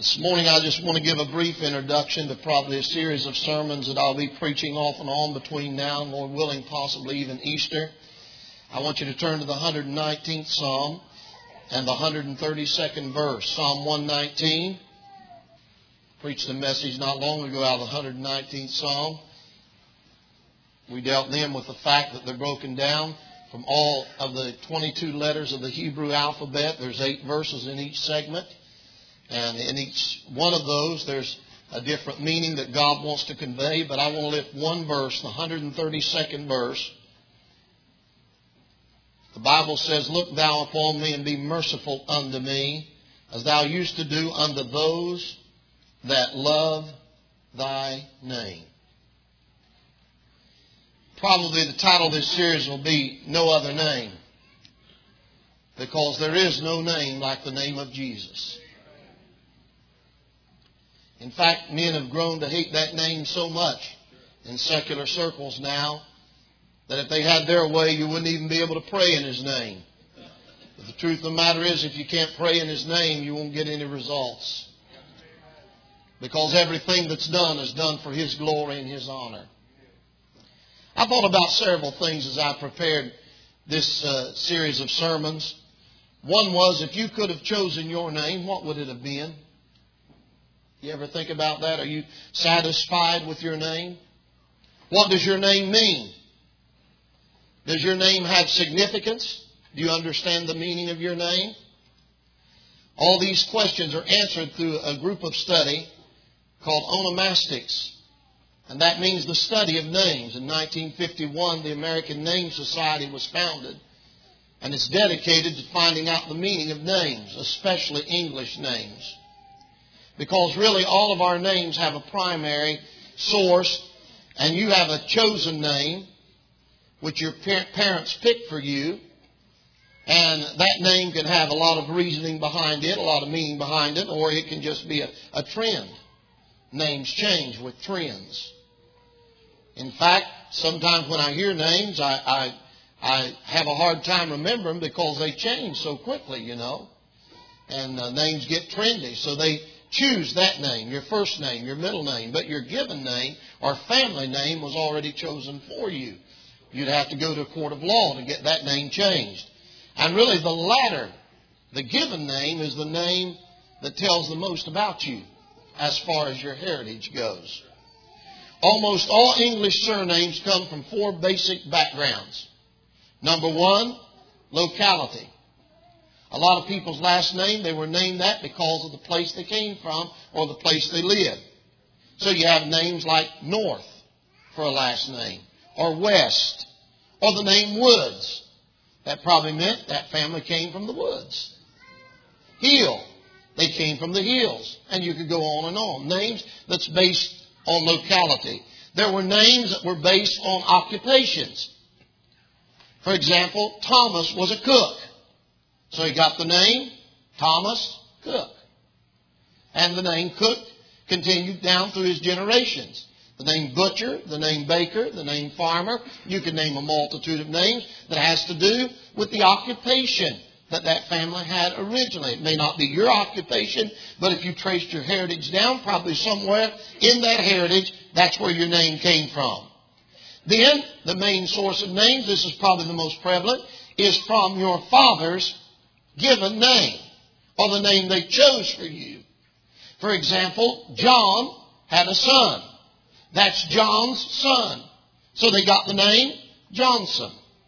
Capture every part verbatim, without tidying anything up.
This morning I just want to give a brief introduction to probably a series of sermons that I'll be preaching off and on between now and, Lord willing, possibly even Easter. I want you to turn to the one hundred nineteenth Psalm and the one hundred thirty-second verse. Psalm one nineteen. Preached a message not long ago out of the one hundred nineteenth Psalm. We dealt then with the fact that they're broken down from all of the twenty-two letters of the Hebrew alphabet. There's eight verses in each segment. And in each one of those, there's a different meaning that God wants to convey. But I want to lift one verse, the one hundred thirty-second verse. The Bible says, "Look thou upon me and be merciful unto me, as thou used to do unto those that love thy name." Probably the title of this series will be "No Other Name," because there is no name like the name of Jesus. In fact, men have grown to hate that name so much in secular circles now that if they had their way, you wouldn't even be able to pray in His name. But the truth of the matter is, if you can't pray in His name, you won't get any results. Because everything that's done is done for His glory and His honor. I thought about several things as I prepared this uh, series of sermons. One was, if you could have chosen your name, what would it have been? You ever think about that? Are you satisfied with your name? What does your name mean? Does your name have significance? Do you understand the meaning of your name? All these questions are answered through a group of study called onomastics. And that means the study of names. In nineteen fifty-one, the American Name Society was founded. And it's dedicated to finding out the meaning of names, especially English names. Because really all of our names have a primary source, and you have a chosen name which your parents picked for you, and that name can have a lot of reasoning behind it, a lot of meaning behind it, or it can just be a, a trend. Names change with trends. In fact, sometimes when I hear names, I, I, I have a hard time remembering because they change so quickly, you know, and uh, names get trendy, so they choose that name, your first name, your middle name, but your given name or family name was already chosen for you. You'd have to go to a court of law to get that name changed. And really the latter, the given name, is the name that tells the most about you as far as your heritage goes. Almost all English surnames come from four basic backgrounds. Number one, locality. A lot of people's last name, they were named that because of the place they came from or the place they lived. So you have names like North for a last name, or West, or the name Woods. That probably meant that family came from the woods. Hill, they came from the hills. And you could go on and on. Names that's based on locality. There were names that were based on occupations. For example, Thomas was a cook. So he got the name Thomas Cook. And the name Cook continued down through his generations. The name Butcher, the name Baker, the name Farmer. You can name a multitude of names that has to do with the occupation that that family had originally. It may not be your occupation, but if you traced your heritage down, probably somewhere in that heritage, that's where your name came from. Then, the main source of names, this is probably the most prevalent, is from your father's given name, or the name they chose for you. For example, John had a son. That's John's son. So they got the name Johnson.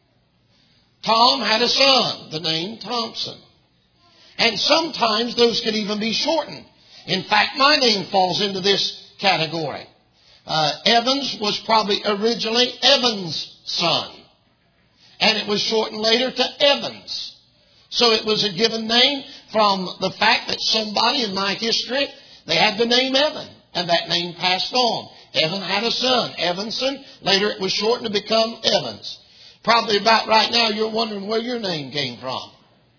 Tom had a son, the name Thompson. And sometimes those can even be shortened. In fact, my name falls into this category. Uh, Evans was probably originally Evan's son. And it was shortened later to Evans. So it was a given name from the fact that somebody in my history, they had the name Evan. And that name passed on. Evan had a son, Evanson. Later it was shortened to become Evans. Probably about right now you're wondering where your name came from.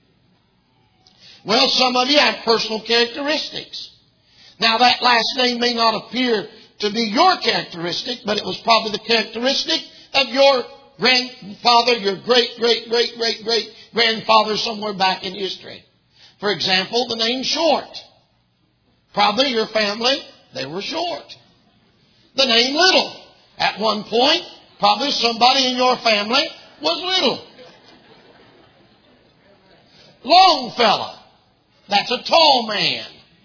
Well, some of you have personal characteristics. Now that last name may not appear to be your characteristic, but it was probably the characteristic of your grandfather, your great, great, great, great, great grandfather somewhere back in history. For example, the name Short. Probably your family, they were short. The name Little. At one point, probably somebody in your family was little. Longfellow. That's a tall man.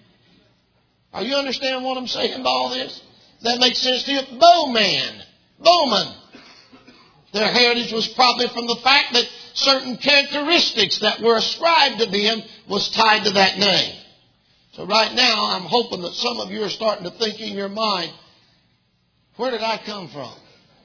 Are you understand what I'm saying by all this? That makes sense to you? Bowman. Bowman. Their heritage was probably from the fact that certain characteristics that were ascribed to them was tied to that name. So right now, I'm hoping that some of you are starting to think in your mind, where did I come from?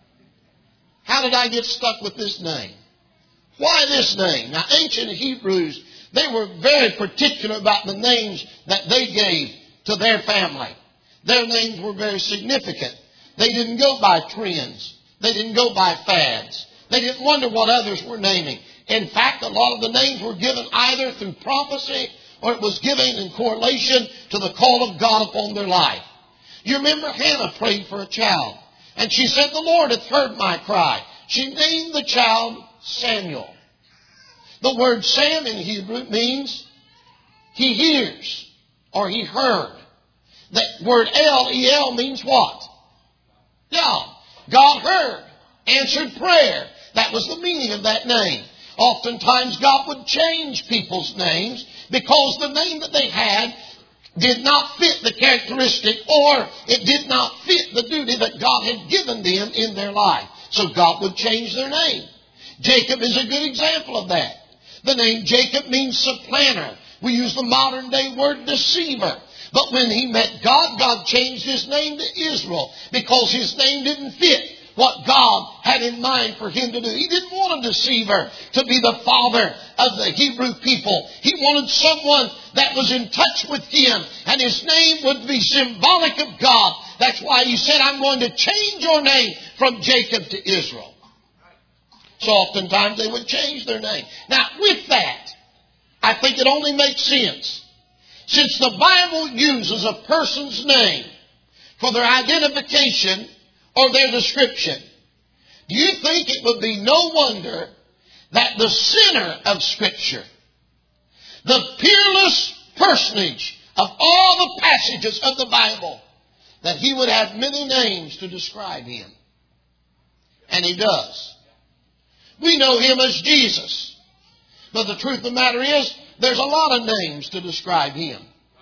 How did I get stuck with this name? Why this name? Now, ancient Hebrews, they were very particular about the names that they gave to their family. Their names were very significant. They didn't go by trends. They didn't go by fads. They didn't wonder what others were naming. In fact, a lot of the names were given either through prophecy or it was given in correlation to the call of God upon their life. You remember Hannah prayed for a child. And she said, the Lord hath heard my cry. She named the child Samuel. The word Sam in Hebrew means he hears or he heard. That word El, E L means what? God. God heard, answered prayer. That was the meaning of that name. Oftentimes God would change people's names because the name that they had did not fit the characteristic or it did not fit the duty that God had given them in their life. So God would change their name. Jacob is a good example of that. The name Jacob means supplanter. We use the modern day word deceiver. But when he met God, God changed his name to Israel because his name didn't fit what God had in mind for him to do. He didn't want a deceiver to be the father of the Hebrew people. He wanted someone that was in touch with him, and his name would be symbolic of God. That's why he said, I'm going to change your name from Jacob to Israel. So oftentimes they would change their name. Now with that, I think it only makes sense. Since the Bible uses a person's name for their identification or their description, do you think it would be no wonder that the center of Scripture, the peerless personage of all the passages of the Bible, that he would have many names to describe him? And he does. We know him as Jesus. But the truth of the matter is, there's a lot of names to describe him.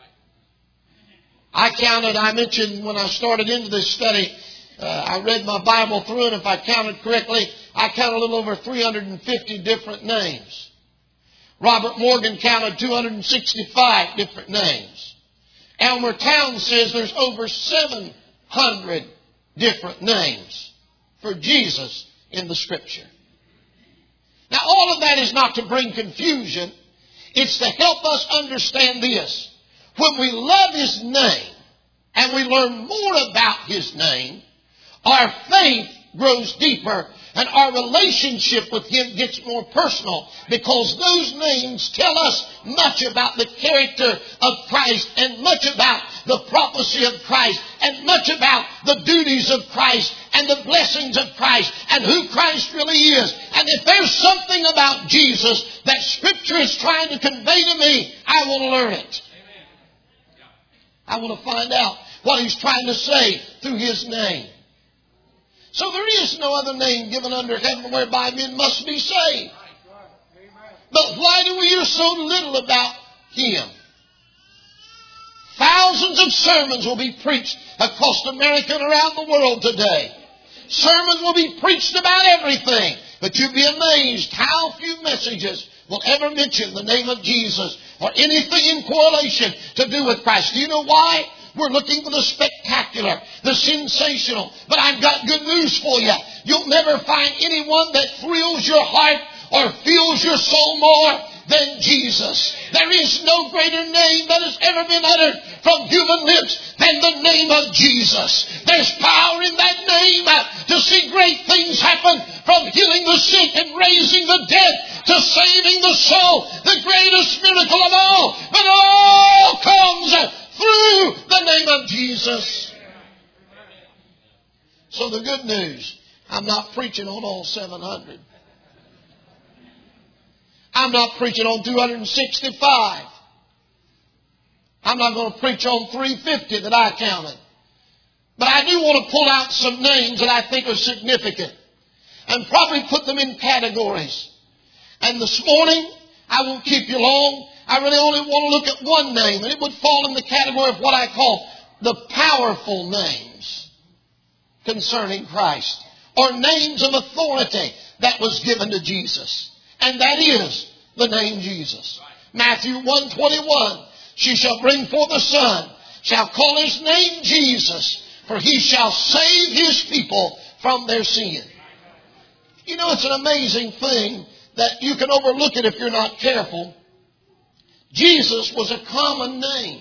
I counted, I mentioned when I started into this study, uh, I read my Bible through, and if I counted correctly, I counted a little over three hundred fifty different names. Robert Morgan counted two hundred sixty-five different names. Elmer Towns says there's over seven hundred different names for Jesus in the Scripture. Now, all of that is not to bring confusion. It's to help us understand this. When we love His name and we learn more about His name, our faith grows deeper and our relationship with Him gets more personal, because those names tell us much about the character of Christ and much about the prophecy of Christ and much about the duties of Christ and the blessings of Christ and who Christ really is. And if there's something about Jesus that Scripture is trying to convey to me, I want to learn it. I want to find out what He's trying to say through His name. So there is no other name given under heaven whereby men must be saved. But why do we hear so little about Him? Thousands of sermons will be preached across America and around the world today. Sermons will be preached about everything. But you'll be amazed how few messages will ever mention the name of Jesus or anything in correlation to do with Christ. Do you know why? We're looking for the spectacular, the sensational. But I've got good news for you. You'll never find anyone that thrills your heart or fills your soul more than Jesus. There is no greater name that has ever been uttered from human lips than the name of Jesus. There's power in that name to see great things happen, from healing the sick and raising the dead to saving the soul, the greatest miracle of all. But all comes through the name of Jesus. So the good news, I'm not preaching on all seven hundred. I'm not preaching on two hundred sixty-five. I'm not going to preach on three fifty that I counted. But I do want to pull out some names that I think are significant and probably put them in categories. And this morning, I won't keep you long. I really only want to look at one name, and it would fall in the category of what I call the powerful names concerning Christ, or names of authority that was given to Jesus. And that is the name Jesus. Matthew one twenty-one, she shall bring forth a son, shall call his name Jesus, for he shall save his people from their sin. You know, it's an amazing thing that you can overlook it if you're not careful. Jesus was a common name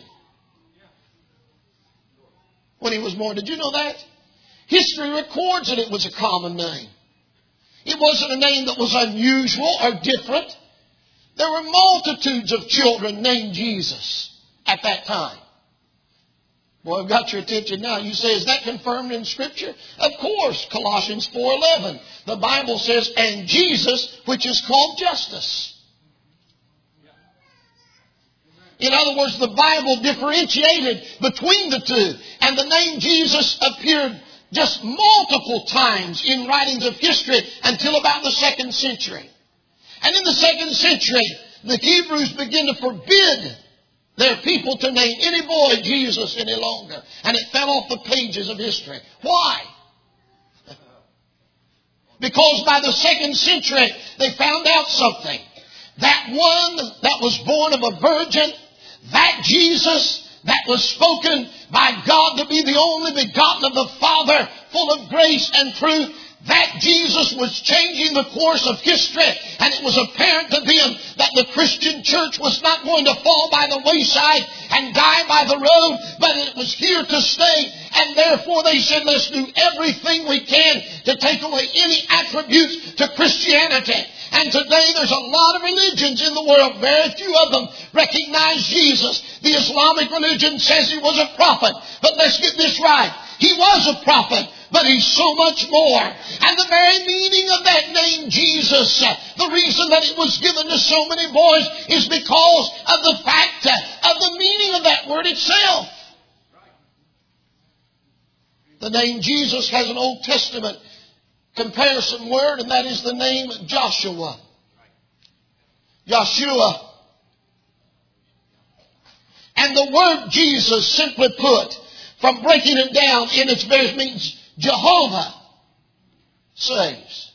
when he was born. Did you know that? History records that it was a common name. It wasn't a name that was unusual or different. There were multitudes of children named Jesus at that time. Boy, I've got your attention now. You say, is that confirmed in Scripture? Of course, Colossians four eleven. The Bible says, and Jesus, which is called Justice. In other words, the Bible differentiated between the two. And the name Jesus appeared just multiple times in writings of history until about the second century. And in the second century, the Hebrews began to forbid their people to name any boy Jesus any longer. And it fell off the pages of history. Why? Because by the second century, they found out something. That one that was born of a virgin, that Jesus that was spoken by God to be the only begotten of the Father, full of grace and truth, that Jesus was changing the course of history, and it was apparent to them that the Christian church was not going to fall by the wayside and die by the road, but it was here to stay. And therefore they said, let's do everything we can to take away any attributes to Christianity. And today there's a lot of religions in the world. Very few of them recognize Jesus. The Islamic religion says he was a prophet. But let's get this right. He was a prophet, but he's so much more. And the very meaning of that name, Jesus, uh, the reason that it was given to so many boys is because of the fact uh, of the meaning of that word itself. The name Jesus has an Old Testament comparison word, and that is the name Joshua. Joshua. And the word Jesus, simply put, from breaking it down in its various meanings, Jehovah saves.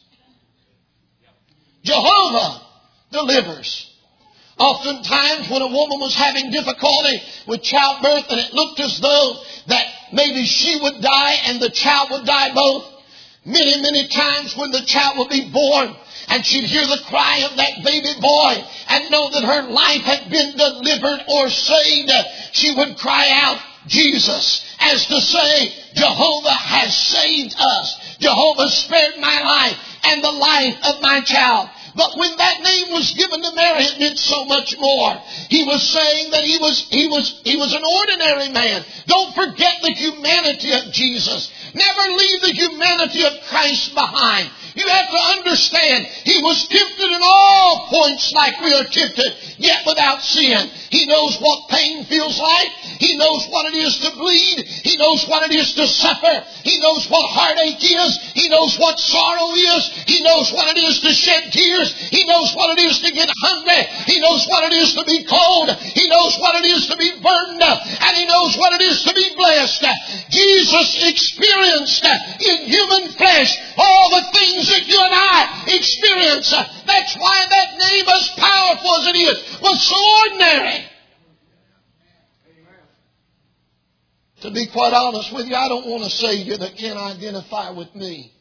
Jehovah delivers. Oftentimes when a woman was having difficulty with childbirth and it looked as though that maybe she would die and the child would die both, many, many times when the child would be born and she'd hear the cry of that baby boy and know that her life had been delivered or saved, she would cry out, Jesus, as to say, Jehovah has saved us. Jehovah spared my life and the life of my child. But when that name was given to Mary, it meant so much more. He was saying that he was, he was, he was an ordinary man. Don't forget the humanity of Jesus. Never leave the humanity of Christ behind. You have to understand, He was tempted in all points like we are tempted, yet without sin. He knows what pain feels like. He knows what it is to bleed. He knows what it is to suffer. He knows what heartache is. He knows what sorrow is. He knows what it is to shed tears. He knows what it is to get hungry. He knows what it is to be cold. He knows what it is to be burdened. And He knows what it is to be blessed. Jesus experienced in human flesh all the things that you and I experience. That's why that name, as powerful as it is, was so ordinary. To be quite honest with you, I don't want a Savior that can identify with me.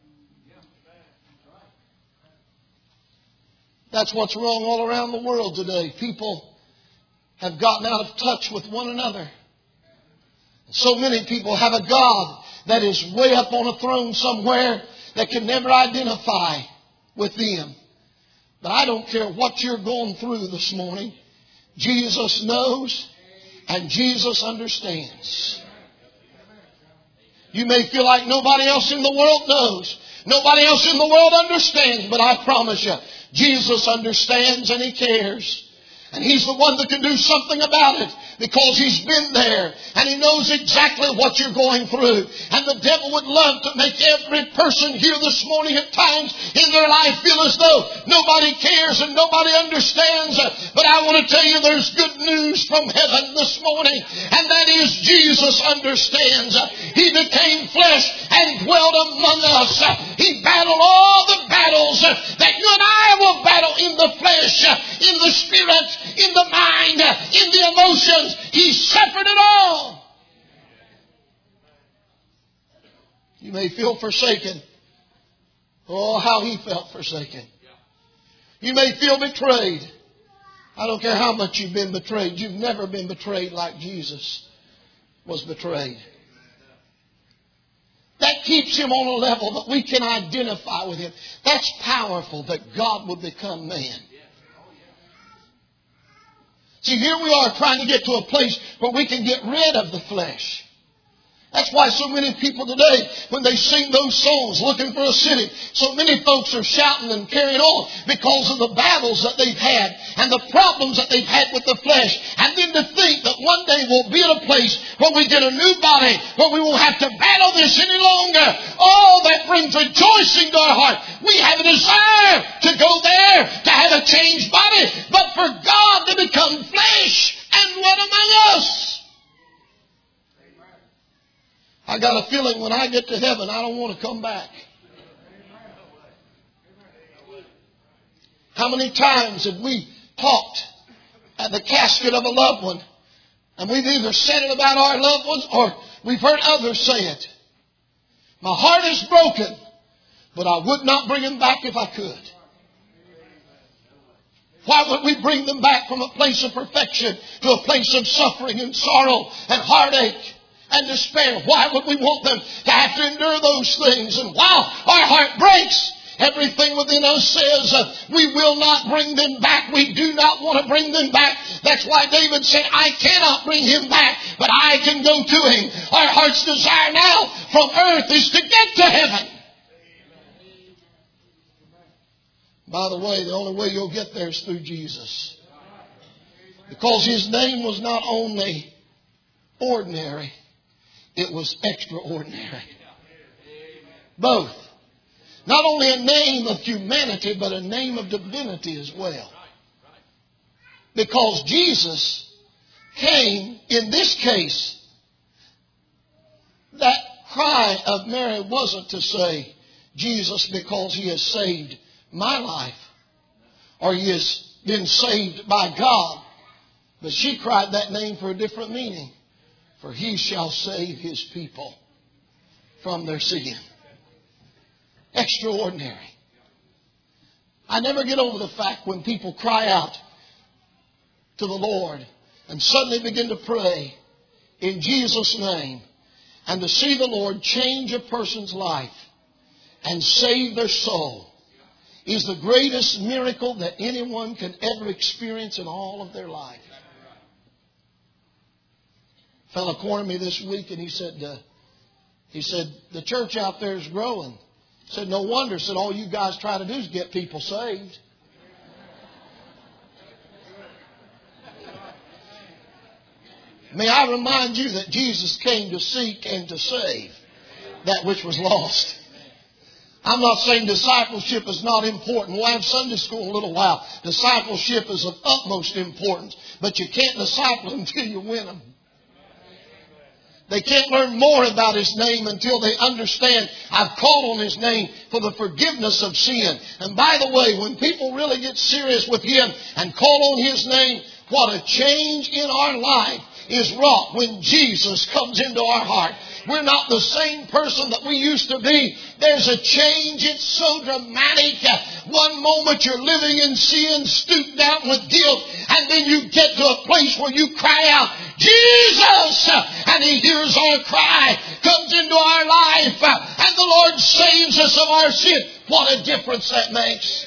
That's what's wrong all around the world today. People have gotten out of touch with one another. So many people have a God that is way up on a throne somewhere that can never identify with them. But I don't care what you're going through this morning. Jesus knows and Jesus understands. You may feel like nobody else in the world knows. Nobody else in the world understands. But I promise you, Jesus understands and He cares. And He's the one that can do something about it because He's been there and He knows exactly what you're going through. And the devil would love to make every person here this morning at times in their life feel as though nobody cares and nobody understands. But I want to tell you there's good news from heaven this morning, and that is Jesus understands. He became flesh and dwelt among us. He battled all the battles that you and I will battle in the flesh, in the spirit, in the mind, in the emotions. He suffered it all. You may feel forsaken. Oh, how He felt forsaken. You may feel betrayed. I don't care how much you've been betrayed. You've never been betrayed like Jesus was betrayed. That keeps Him on a level that we can identify with Him. That's powerful, that God would become man. See, here we are trying to get to a place where we can get rid of the flesh. That's why so many people today, when they sing those songs, Looking for a City, so many folks are shouting and carrying on because of the battles that they've had and the problems that they've had with the flesh. And then to think that one day we'll be at a place where we get a new body, where we won't have to battle this any longer. Oh, that brings rejoicing to our heart. We have a desire to go there, to have a changed body, but for God to become flesh and dwell among us. I got a feeling when I get to heaven, I don't want to come back. How many times have we talked at the casket of a loved one, and we've either said it about our loved ones or we've heard others say it. My heart is broken, but I would not bring them back if I could. Why would we bring them back from a place of perfection to a place of suffering and sorrow and heartache and despair? Why would we want them to have to endure those things? And while our heart breaks, everything within us says uh, we will not bring them back. We do not want to bring them back. That's why David said, I cannot bring him back, but I can go to him. Our heart's desire now from earth is to get to heaven. By the way, the only way you'll get there is through Jesus. Because His name was not only ordinary, it was extraordinary. Both. Not only a name of humanity, but a name of divinity as well. Because Jesus came, in this case, that cry of Mary wasn't to say, Jesus, because He has saved my life, or He has been saved by God. But she cried that name for a different meaning. For He shall save His people from their sin. Extraordinary. I never get over the fact when people cry out to the Lord and suddenly begin to pray in Jesus' name, and to see the Lord change a person's life and save their soul is the greatest miracle that anyone can ever experience in all of their life. A fellow cornered me this week and he said, uh, he said, the church out there is growing. I said, no wonder. I said, all you guys try to do is get people saved. May I remind you that Jesus came to seek and to save that which was lost. I'm not saying discipleship is not important. We'll have Sunday school in a little while. Discipleship is of utmost importance. But you can't disciple them until you win them. They can't learn more about His name until they understand I've called on His name for the forgiveness of sin. And by the way, when people really get serious with Him and call on His name, what a change in our life is wrought when Jesus comes into our heart. We're not the same person that we used to be. There's a change. It's so dramatic. One moment you're living in sin, stooped down with guilt, and then you get to a place where you cry out, Jesus! And He hears our cry, comes into our life, and the Lord saves us of our sin. What a difference that makes.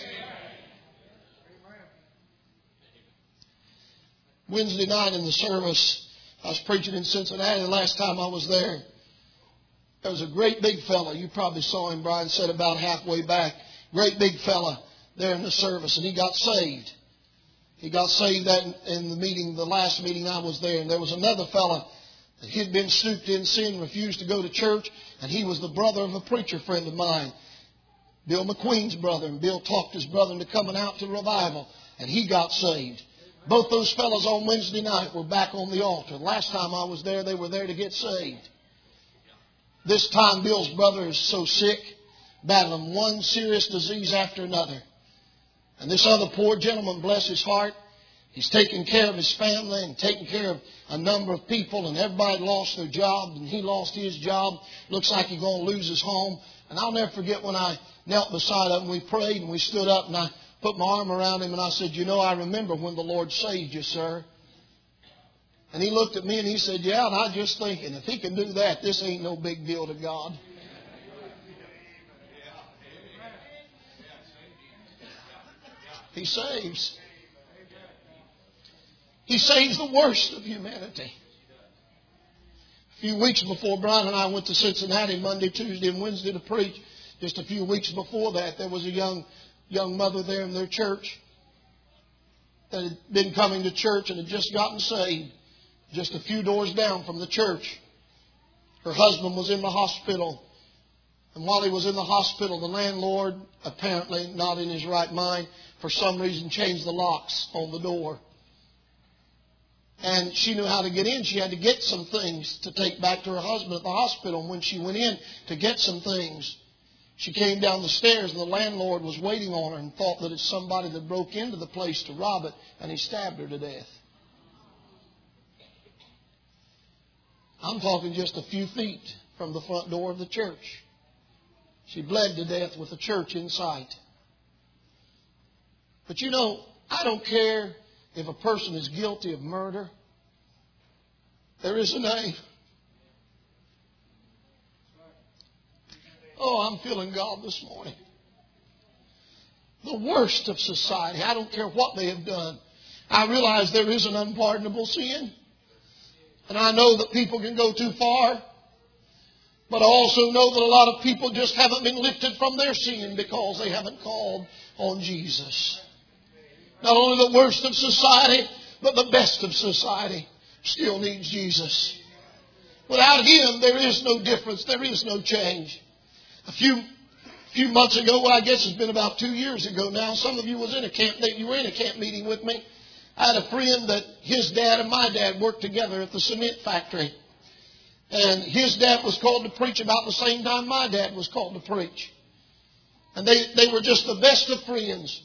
Wednesday night in the service, I was preaching in Cincinnati the last time I was there. There was a great big fella. You probably saw him, Brian said, about halfway back. Great big fella there in the service, and he got saved. He got saved that in the meeting, the last meeting I was there. And there was another fella that he'd been stooped in sin, refused to go to church. And he was the brother of a preacher friend of mine, Bill McQueen's brother. And Bill talked his brother into coming out to revival. And he got saved. Both those fellows on Wednesday night were back on the altar. The last time I was there, they were there to get saved. This time, Bill's brother is so sick, battling one serious disease after another. And this other poor gentleman, bless his heart, he's taking care of his family and taking care of a number of people, and everybody lost their job, and he lost his job. Looks like he's going to lose his home. And I'll never forget when I knelt beside him, we prayed, and we stood up, and I put my arm around him, and I said, you know, I remember when the Lord saved you, sir. And he looked at me and he said, yeah, and I'm just thinking, if he can do that, this ain't no big deal to God. He saves. He saves the worst of humanity. A few weeks before Brian and I went to Cincinnati Monday, Tuesday, and Wednesday to preach, just a few weeks before that, there was a young young mother there in their church that had been coming to church and had just gotten saved. Just a few doors down from the church. Her husband was in the hospital. And while he was in the hospital, the landlord, apparently not in his right mind, for some reason changed the locks on the door. And she knew how to get in. She had to get some things to take back to her husband at the hospital. And when she went in to get some things, she came down the stairs and the landlord was waiting on her and thought that it's somebody that broke into the place to rob it, and he stabbed her to death. I'm talking just a few feet from the front door of the church. She bled to death with the church in sight. But you know, I don't care if a person is guilty of murder. There is a name. Oh, I'm feeling God this morning. The worst of society. I don't care what they have done. I realize there is an unpardonable sin. And I know that people can go too far. But I also know that a lot of people just haven't been lifted from their sin because they haven't called on Jesus. Not only the worst of society, but the best of society still needs Jesus. Without Him, there is no difference. There is no change. A few few months ago, well, I guess it's been about two years ago now, some of you was in a camp, you were in a camp meeting with me. I had a friend that his dad and my dad worked together at the cement factory. And his dad was called to preach about the same time my dad was called to preach. And they, they were just the best of friends.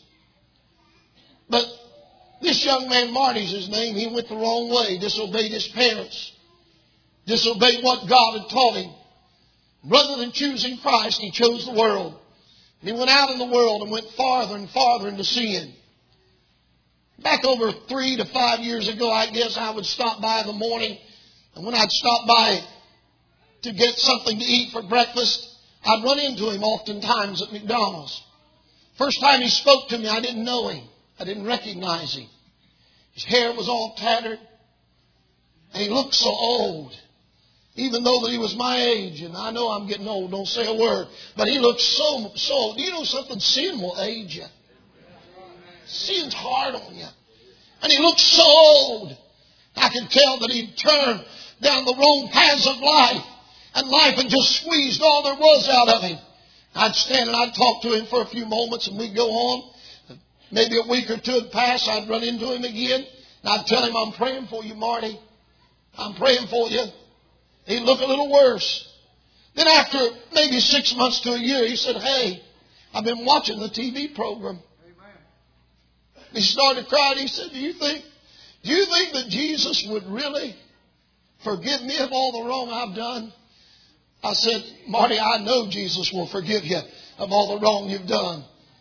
But this young man, Marty's his name, he went the wrong way, disobeyed his parents, disobeyed what God had taught him. Rather than choosing Christ, he chose the world. And he went out in the world and went farther and farther into sin. Back over three to five years ago, I guess, I would stop by in the morning. And when I'd stop by to get something to eat for breakfast, I'd run into him oftentimes at McDonald's. First time he spoke to me, I didn't know him. I didn't recognize him. His hair was all tattered. And he looked so old. Even though that he was my age, and I know I'm getting old, don't say a word. But he looked so, so old. Do you know something? Sin will age you. Sin's hard on you. And he looked so old. I could tell that he'd turned down the wrong paths of life. And life had just squeezed all there was out of him. I'd stand and I'd talk to him for a few moments and we'd go on. Maybe a week or two would pass. I'd run into him again. And I'd tell him, I'm praying for you, Marty. I'm praying for you. He'd look a little worse. Then after maybe six months to a year, he said, hey, I've been watching the T V program. He started crying. He said, do you think, do you think that Jesus would really forgive me of all the wrong I've done? I said, Marty, I know Jesus will forgive you of all the wrong you've done.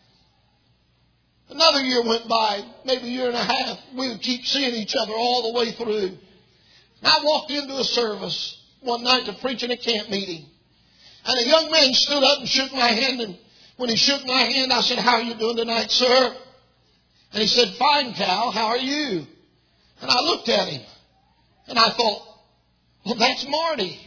Another year went by, maybe a year and a half. We would keep seeing each other all the way through. I walked into a service one night to preach in a camp meeting. And a young man stood up and shook my hand. And when he shook my hand, I said, how are you doing tonight, sir? And he said, fine, Cal, how are you? And I looked at him. And I thought, well, that's Marty.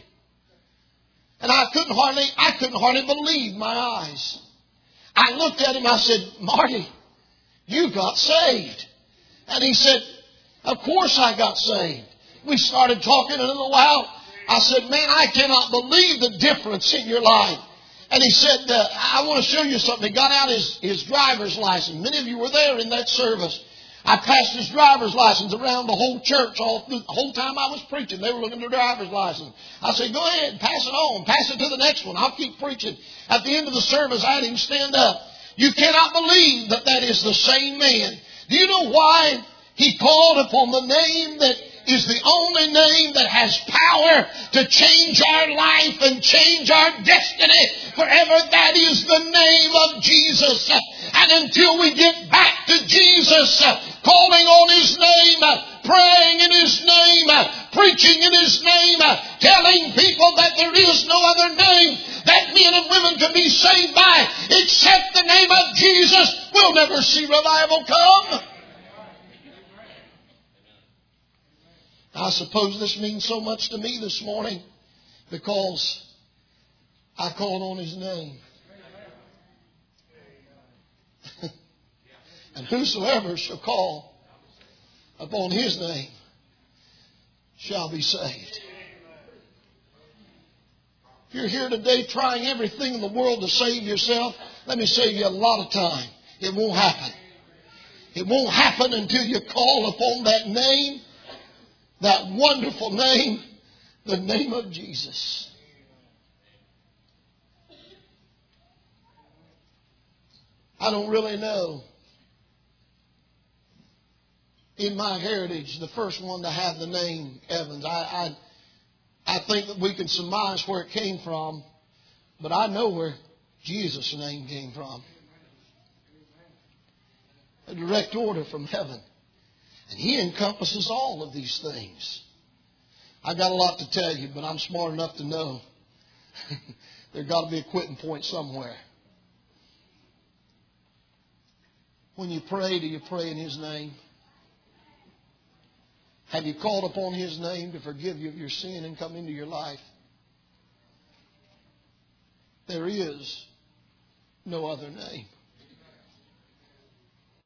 And I couldn't hardly, I couldn't hardly believe my eyes. I looked at him, I said, Marty, you got saved. And he said, of course I got saved. We started talking in a little while. I said, man, I cannot believe the difference in your life. And he said, uh, I want to show you something. He got out his, his driver's license. Many of you were there in that service. I passed his driver's license around the whole church all through, the whole time I was preaching. They were looking at their driver's license. I said, go ahead, pass it on. Pass it to the next one. I'll keep preaching. At the end of the service, I had him stand up. You cannot believe that that is the same man. Do you know why? He called upon the name that is the only name that has power to change our life and change our destiny forever. That is the name of Jesus. And until we get back to Jesus, calling on His name, praying in His name, preaching in His name, telling people that there is no other name that men and women can be saved by except the name of Jesus, we'll never see revival come. I suppose this means so much to me this morning because I called on His name. And whosoever shall call upon His name shall be saved. If you're here today trying everything in the world to save yourself, let me save you a lot of time. It won't happen. It won't happen until you call upon that name, that wonderful name, the name of Jesus. I don't really know. In my heritage, the first one to have the name Evans, I, I, I think that we can surmise where it came from, but I know where Jesus' name came from. A direct order from heaven. And He encompasses all of these things. I've got a lot to tell you, but I'm smart enough to know there's got to be a quitting point somewhere. When you pray, do you pray in His name? Have you called upon His name to forgive you of your sin and come into your life? There is no other name.